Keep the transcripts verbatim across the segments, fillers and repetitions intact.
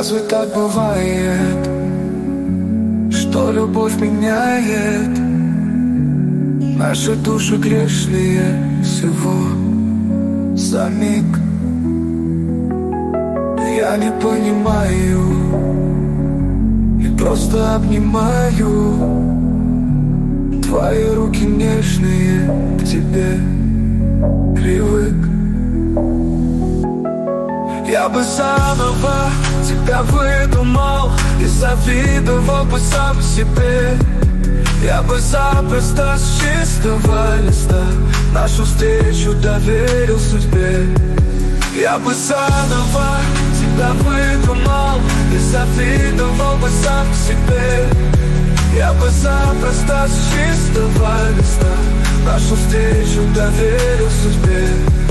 Разве так бывает, что любовь меняет наши души грешные всего за миг? Я не понимаю и просто обнимаю твои руки нежные, к тебе привык. Я бы заново тебя выдумал и завидовал бы сам себе. Я бы запросто с чистого листа нашу встречу доверил судьбе. Я бы заново тебя выдумал и завидовал бы сам себе. Я бы запросто с чистого листа нашу встречу доверил судьбе.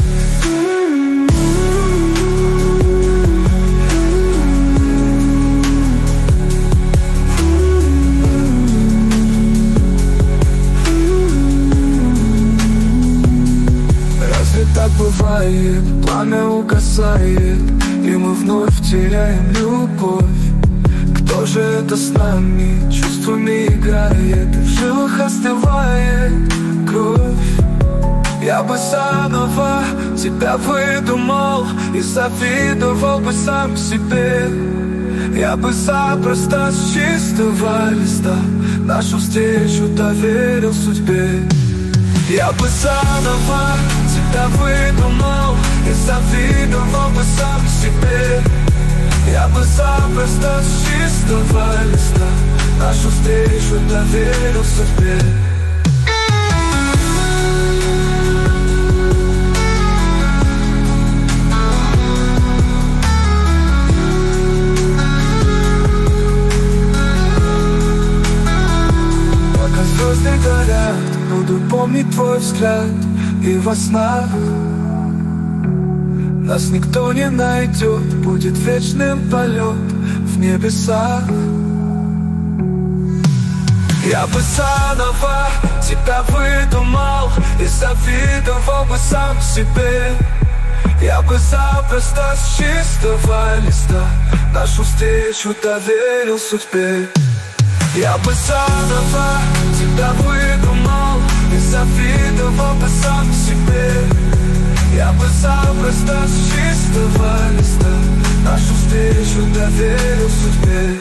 Так бывает, пламя угасает, и мы вновь теряем любовь. Кто же это с нами чувствами играет, и в жилах остывает кровь? Я бы заново тебя выдумал и завидовал бы сам себе. Я бы запросто с чистого листа нашу встречу доверил судьбе. Я бы заново тебя выдумал и завидовал бы сам себе. Я бы запросто с чистого листа нашу встречу доверил судьбе. Пока звезды горят, буду помнить твой взгляд. И во снах нас никто не найдет, будет вечным полет в небесах. Я бы заново тебя выдумал и завидовал бы сам себе. Я бы запросто с чистого листа нашу встречу доверил судьбе. Я бы заново тебя выдумал и завидовал бы сам себе. Я бы запросто с чистого листа нашу встречу доверил судьбе.